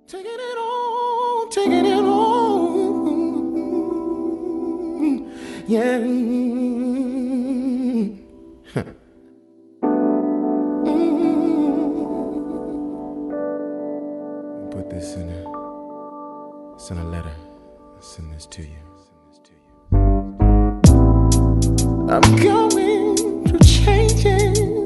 Taking it on, taking it on. Yeah. Put this in a letter. Send this to you. I'm going through changes.